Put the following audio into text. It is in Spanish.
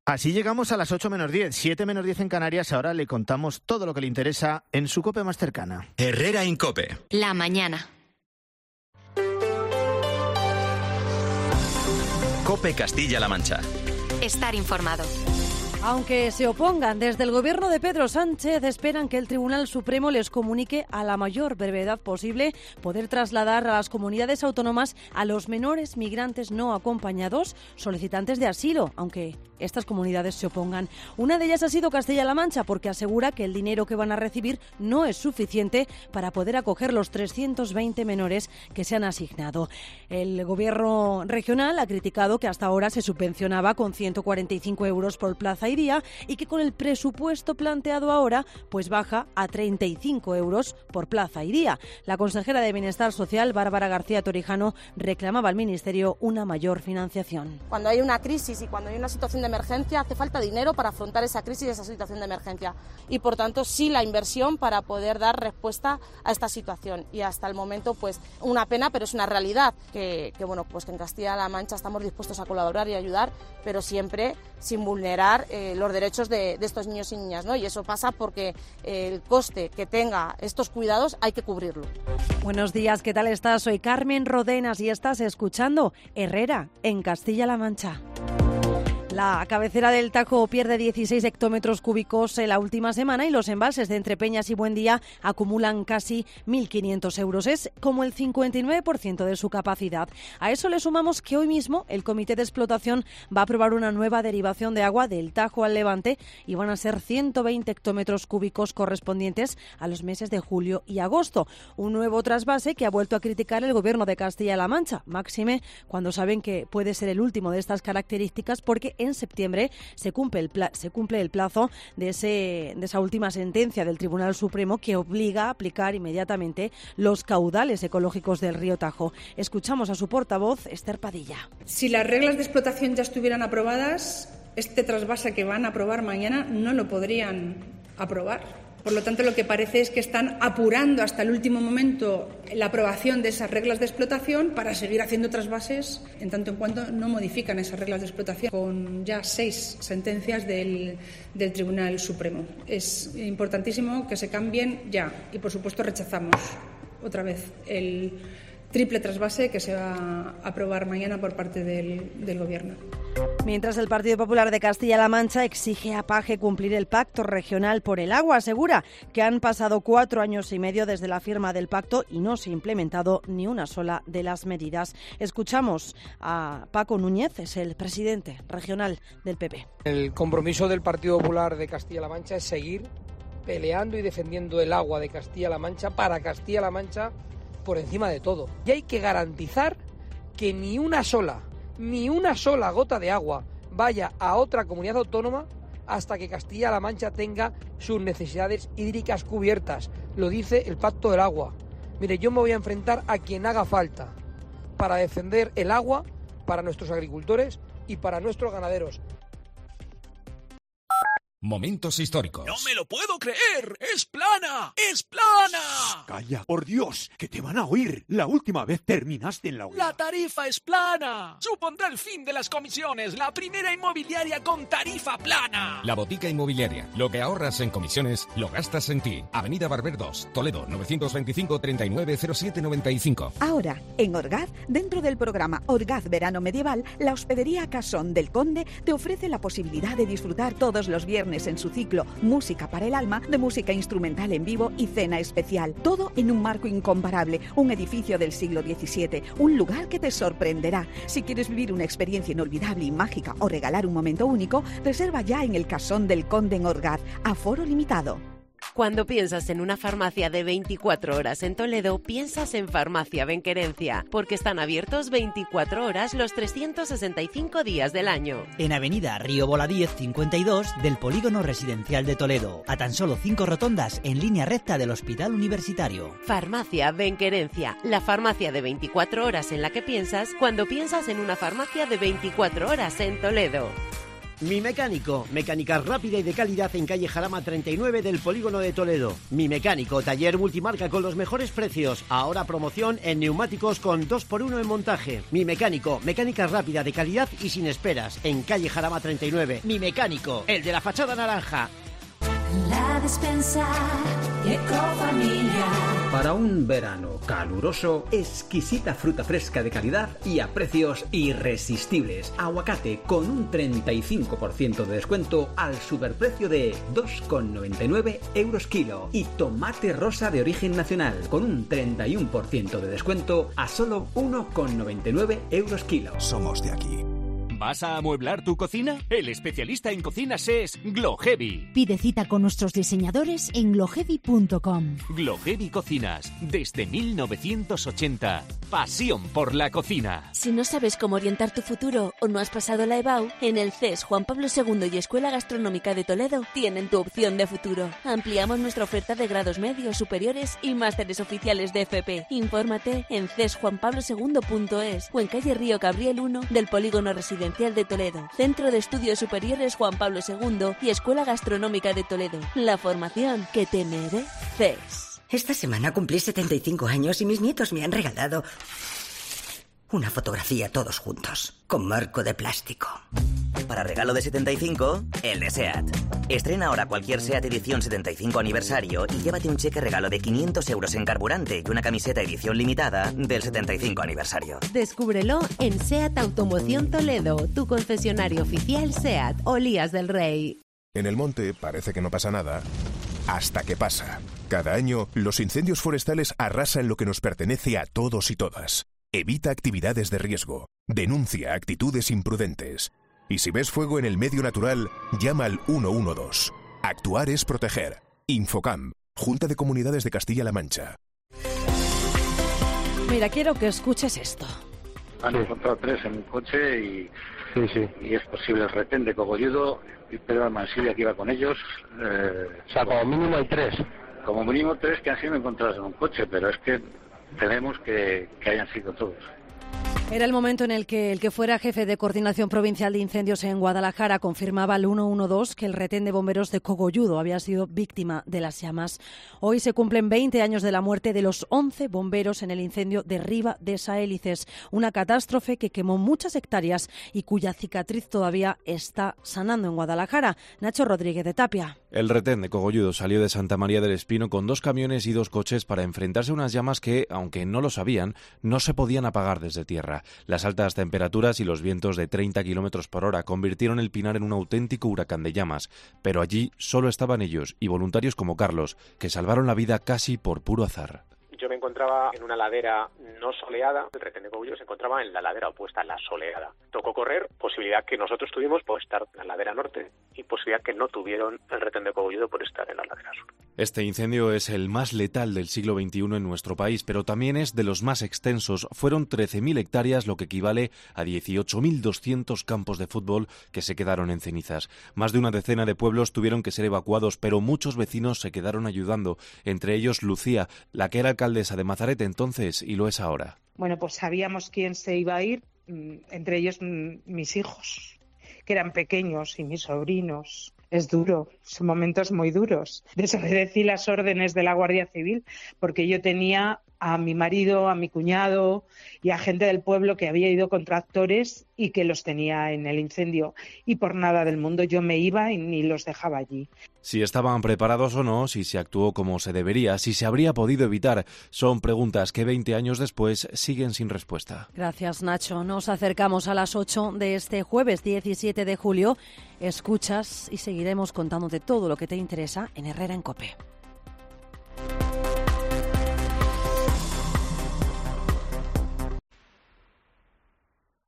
Así llegamos a las 8 menos 10, 7 menos 10 en Canarias. Ahora le contamos todo lo que le interesa en su COPE más cercana. Herrera en COPE. La mañana. COPE Castilla-La Mancha. Estar informado. Aunque se opongan, desde el gobierno de Pedro Sánchez esperan que el Tribunal Supremo les comunique a la mayor brevedad posible poder trasladar a las comunidades autónomas a los menores migrantes no acompañados solicitantes de asilo, aunque estas comunidades se opongan. Una de ellas ha sido Castilla-La Mancha, porque asegura que el dinero que van a recibir no es suficiente para poder acoger los 320 menores que se han asignado. El gobierno regional ha criticado que hasta ahora se subvencionaba con 145 euros por plaza y día y que con el presupuesto planteado ahora pues baja a 35 euros por plaza y día. La consejera de Bienestar Social, Bárbara García Torijano, reclamaba al Ministerio una mayor financiación. Cuando hay una crisis y cuando hay una situación de emergencia, hace falta dinero para afrontar esa crisis y esa situación de emergencia. Y por tanto, sí la inversión para poder dar respuesta a esta situación. Y hasta el momento, pues una pena, pero es una realidad que en Castilla-La Mancha estamos dispuestos a colaborar y ayudar, pero siempre sin vulnerar los derechos de estos niños y niñas, ¿no? Y eso pasa porque el coste que tenga estos cuidados hay que cubrirlo. Buenos días, ¿qué tal estás? Soy Carmen Rodenas y estás escuchando Herrera en Castilla-La Mancha. La cabecera del Tajo pierde 16 hectómetros cúbicos en la última semana y los embalses de Entrepeñas y Buendía acumulan casi 1.500 euros. Es como el 59% de su capacidad. A eso le sumamos que hoy mismo el Comité de Explotación va a aprobar una nueva derivación de agua del Tajo al Levante y van a ser 120 hectómetros cúbicos correspondientes a los meses de julio y agosto. Un nuevo trasvase que ha vuelto a criticar el Gobierno de Castilla-La Mancha, máxime cuando saben que puede ser el último de estas características porque en septiembre se cumple el plazo de esa última sentencia del Tribunal Supremo que obliga a aplicar inmediatamente los caudales ecológicos del río Tajo. Escuchamos a su portavoz, Esther Padilla. Si las reglas de explotación ya estuvieran aprobadas, este trasvase que van a aprobar mañana no lo podrían aprobar. Por lo tanto, lo que parece es que están apurando hasta el último momento la aprobación de esas reglas de explotación para seguir haciendo trasvases en tanto en cuanto no modifican esas reglas de explotación, con ya 6 sentencias del Tribunal Supremo. Es importantísimo que se cambien ya y, por supuesto, rechazamos otra vez el triple trasvase que se va a aprobar mañana por parte del Gobierno. Mientras el Partido Popular de Castilla-La Mancha exige a Paje cumplir el Pacto Regional por el Agua, asegura que han pasado 4 años y medio desde la firma del pacto y no se ha implementado ni una sola de las medidas. Escuchamos a Paco Núñez, es el presidente regional del PP. El compromiso del Partido Popular de Castilla-La Mancha es seguir peleando y defendiendo el agua de Castilla-La Mancha para Castilla-La Mancha por encima de todo. Y hay que garantizar que ni una sola gota de agua vaya a otra comunidad autónoma hasta que Castilla-La Mancha tenga sus necesidades hídricas cubiertas. Lo dice el Pacto del Agua. Mire, yo me voy a enfrentar a quien haga falta para defender el agua para nuestros agricultores y para nuestros ganaderos. Momentos históricos. ¡No me lo puedo creer! ¡Es plana! ¡Es plana! ¡Calla! ¡Por Dios! ¡Que te van a oír! La última vez terminaste en la hoguera. ¡La tarifa es plana! Supondrá el fin de las comisiones. La primera inmobiliaria con tarifa plana. La Botica Inmobiliaria. Lo que ahorras en comisiones, lo gastas en ti. Avenida Barber 2, Toledo, 925 39 07 95. Ahora, en Orgaz, dentro del programa Orgaz Verano Medieval, la hospedería Casón del Conde te ofrece la posibilidad de disfrutar todos los viernes en su ciclo Música para el Alma, de música instrumental en vivo y cena especial. Todo en un marco incomparable, un edificio del siglo XVII, un lugar que te sorprenderá. Si quieres vivir una experiencia inolvidable y mágica o regalar un momento único, reserva ya en el Casón del Conde en Orgaz. Aforo limitado. Cuando piensas en una farmacia de 24 horas en Toledo, piensas en Farmacia Benquerencia, porque están abiertos 24 horas los 365 días del año. En Avenida Río Voladíez 52 del Polígono Residencial de Toledo, a tan solo 5 rotondas en línea recta del Hospital Universitario. Farmacia Benquerencia, la farmacia de 24 horas en la que piensas cuando piensas en una farmacia de 24 horas en Toledo. Mi Mecánico, mecánica rápida y de calidad en calle Jarama 39 del Polígono de Toledo. Mi Mecánico, taller multimarca con los mejores precios. Ahora promoción en neumáticos con 2x1 en montaje. Mi Mecánico, mecánica rápida de calidad y sin esperas. En calle Jarama 39. Mi Mecánico, el de la fachada naranja. La despensa Ecofamilia. Para un verano caluroso, exquisita fruta fresca de calidad y a precios irresistibles. Aguacate con un 35% de descuento al superprecio de 2,99 € kilo. Y tomate rosa de origen nacional con un 31% de descuento a solo 1,99 € kilo. Somos de aquí. ¿Vas a amueblar tu cocina? El especialista en cocinas es Gloheavy. Pide cita con nuestros diseñadores en gloheavy.com. Gloheavy Cocinas, desde 1980. Pasión por la cocina. Si no sabes cómo orientar tu futuro o no has pasado la EBAU, en el CES Juan Pablo II y Escuela Gastronómica de Toledo tienen tu opción de futuro. Ampliamos nuestra oferta de grados medios, superiores y másteres oficiales de FP. Infórmate en cesjuanpablosegundo.es o en calle Río Cabriel 1 del Polígono Residencial de Toledo, Centro de Estudios Superiores Juan Pablo II y Escuela Gastronómica de Toledo. La formación que te mereces. Esta semana cumplí 75 años y mis nietos me han regalado una fotografía todos juntos, con marco de plástico. Para regalo de 75, el de SEAT. Estrena ahora cualquier SEAT edición 75 aniversario y llévate un cheque regalo de 500 € en carburante y una camiseta edición limitada del 75 aniversario. Descúbrelo en SEAT Automoción Toledo, tu concesionario oficial SEAT, Olías del Rey. En el monte parece que no pasa nada, hasta que pasa. Cada año, los incendios forestales arrasan lo que nos pertenece a todos y todas. Evita actividades de riesgo. Denuncia actitudes imprudentes. Y si ves fuego en el medio natural, llama al 112. Actuar es proteger. Infocam, Junta de Comunidades de Castilla-La Mancha. Mira, quiero que escuches esto. Han encontrado 3 en un coche y es posible el retén de Cogolludo y Pedro Almansilla que iba con ellos. O sea, como mínimo hay 3. Como mínimo 3 que han sido encontrados en un coche, pero es que tememos que hayan sido todos. Era el momento en el que fuera jefe de Coordinación Provincial de Incendios en Guadalajara confirmaba al 112 que el retén de bomberos de Cogolludo había sido víctima de las llamas. Hoy se cumplen 20 años de la muerte de los 11 bomberos en el incendio de Riba de Saélices, una catástrofe que quemó muchas hectáreas y cuya cicatriz todavía está sanando en Guadalajara. Nacho Rodríguez de Tapia. El retén de Cogolludo salió de Santa María del Espino con 2 camiones y 2 coches para enfrentarse a unas llamas que, aunque no lo sabían, no se podían apagar desde tierra. Las altas temperaturas y los vientos de 30 km por hora convirtieron el Pinar en un auténtico huracán de llamas, pero allí solo estaban ellos y voluntarios como Carlos, que salvaron la vida casi por puro azar. Yo me encontraba en una ladera no soleada, el retén de Cogolludo se encontraba en la ladera opuesta, la soleada. Tocó correr, posibilidad que nosotros tuvimos por estar en la ladera norte y posibilidad que no tuvieron el retén de Cogolludo por estar en la ladera sur. Este incendio es el más letal del siglo XXI en nuestro país, pero también es de los más extensos. Fueron 13.000 hectáreas, lo que equivale a 18.200 campos de fútbol que se quedaron en cenizas. Más de una decena de pueblos tuvieron que ser evacuados, pero muchos vecinos se quedaron ayudando, entre ellos Lucía, la que era alcaldesa de Mazarete entonces y lo es ahora. Bueno, pues sabíamos quién se iba a ir, entre ellos mis hijos, que eran pequeños, y mis sobrinos. Es duro, son momentos muy duros. Desobedecí las órdenes de la Guardia Civil porque yo tenía a mi marido, a mi cuñado y a gente del pueblo que había ido con tractores y que los tenía en el incendio. Y por nada del mundo yo me iba y ni los dejaba allí. Si estaban preparados o no, si se actuó como se debería, si se habría podido evitar, son preguntas que 20 años después siguen sin respuesta. Gracias, Nacho. Nos acercamos a las 8 de este jueves 17 de julio. Escuchas y seguiremos contándote todo lo que te interesa en Herrera en COPE.